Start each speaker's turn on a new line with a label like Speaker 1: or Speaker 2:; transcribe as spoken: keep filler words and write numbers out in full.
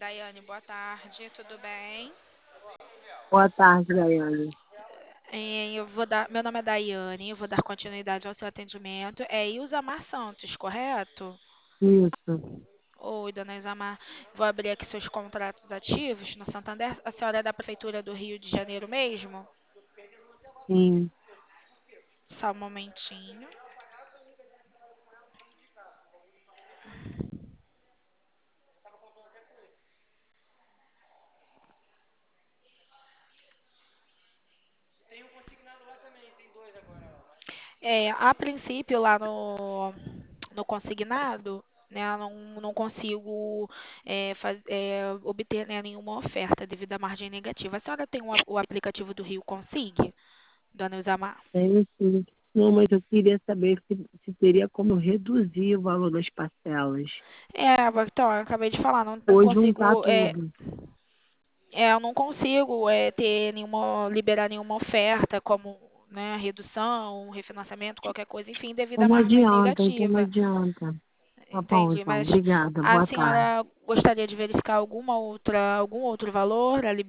Speaker 1: Daiane, boa tarde, tudo bem?
Speaker 2: Boa tarde, Daiane.
Speaker 1: É, eu vou dar, meu nome é Daiane, eu vou dar continuidade ao seu atendimento. É Ilzamar Santos, correto?
Speaker 2: Isso,
Speaker 1: Oi, dona Ilzamar. Vou abrir aqui seus contratos ativos no Santander. A senhora é da Prefeitura do Rio de Janeiro mesmo?
Speaker 2: sim.
Speaker 1: Só um momentinho. É, a princípio, lá no, no consignado, né, eu não, não consigo é, faz- é, obter, né, nenhuma oferta devido à margem negativa. A senhora tem o, a- o aplicativo do Rio Consig, dona Isamar?
Speaker 2: Tenho sim. Não, mas eu queria saber se, se teria como reduzir o valor das parcelas.
Speaker 1: É, então, eu acabei de falar, não, não
Speaker 2: Ou juntar
Speaker 1: consigo, é,
Speaker 2: tudo.
Speaker 1: é, eu não consigo é, ter nenhuma, liberar nenhuma oferta como, né, redução, refinanciamento, qualquer coisa, enfim, devido
Speaker 2: Então
Speaker 1: à
Speaker 2: não
Speaker 1: margem
Speaker 2: adianta, então não
Speaker 1: negativa.
Speaker 2: adianta. Tá bom,
Speaker 1: Entendi,
Speaker 2: então.
Speaker 1: mas
Speaker 2: Obrigada.
Speaker 1: a
Speaker 2: Boa tarde.
Speaker 1: senhora gostaria de verificar alguma outra, algum outro valor? A